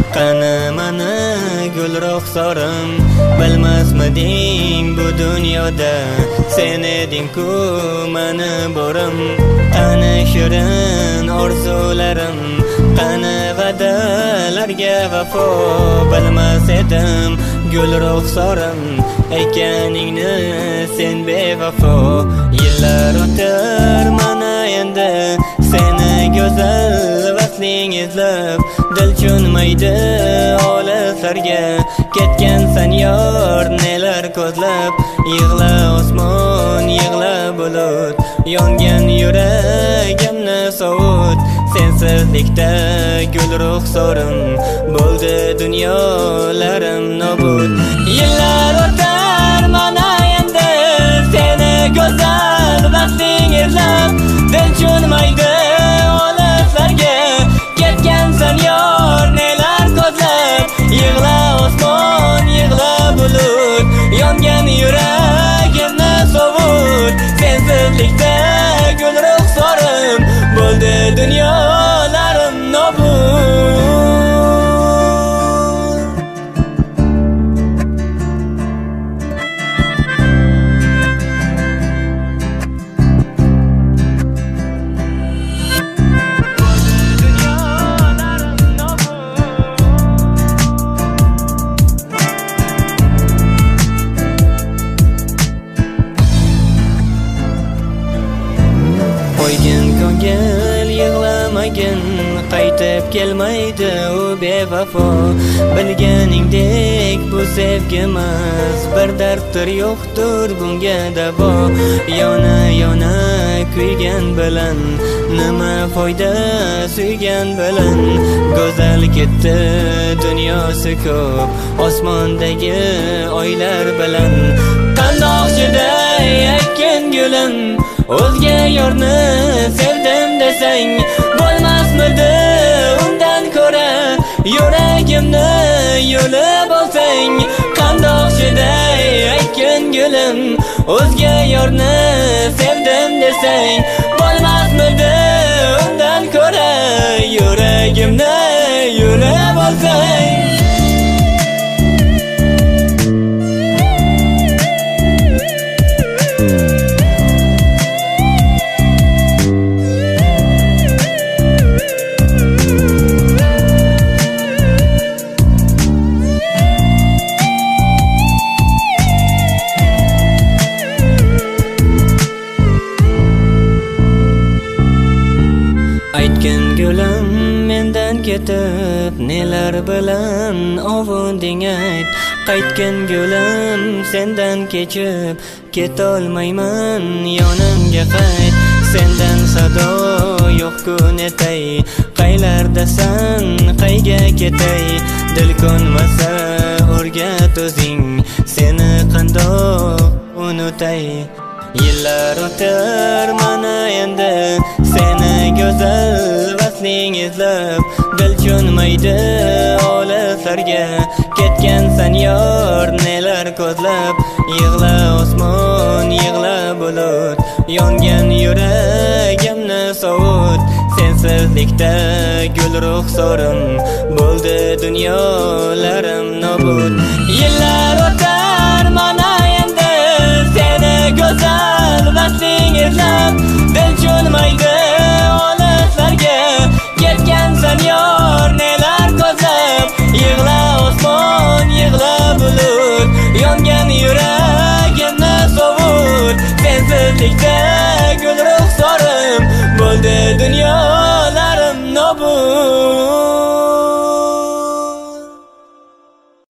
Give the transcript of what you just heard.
qani mana gul ruxsorim, bilmasmiding bu dunyoda sen eding-ku mani borim. Qani shirin orzularim, qani va'dalarga vafo, bilmas edim gul ruxsorim ekaningni sen bevafo. Yillar o'tar mana endi seni go'zal vasling izlab, dil cho'nmaydi olislarga, ketgansan yor nelar ko'zlab. Yig'la osmon, yig'la bulut, yongan yuragimni sovut. Sensizlikda gul ruxsorim, bo'ldi dunyolarim nobud. Yillar o'tar mana endi seni go'zal vasling izlab, dil cho'nmaydi olislarga, ketgansan yor nelar ko'zlab. Yig'la osmon, yig'la bulut, yongan yuragimni sovut. Sensizlikda gul ruxsorim, bo'ldi dunyolarim nobud. Qo'ygin ko'ngil yig'lamagin, qaytib kelmaydi u bevafo. Bilganingdek bu sevgimas, bir darddir yo'qdir bunga davo. Yona yona kuygan bilan nima foyda suygan bilan. Go'zal ketdi dunyosi ko'p, osmondagi oylar bilan. Qandoqchiday ekkan gulim, o'zga yorni sevdim desang, bo'lmasmidi undan ko'ra yuragimni yulib olsang. Qandoqchiday ekkan gulim, o'zga yorni sevdim desang, bo'lmasmidi undan ko'ra yuragimni yulib olsang. Aytgan gulim mendan ketib, nelar bilan ovunding ayt. Qaytgan gulim sendan kechib, ketolmayman yonimga qayt. Sendan sado yo'q-ku netay, qaylardasan qayga ketay. Dil ko'nmasa o'rgat o'zing, seni qandoq unutay. Yillar o'tar mana endi seni go'zal vasling izlab, dil cho'nmaydi olislarga, ketgansan yor nelar ko'zlab. Yig'la osmon, yig'la bulut, yongan yuragimni sovut. Sensizlikda gul ruxsorim, bo'ldi dunyolarim nobud.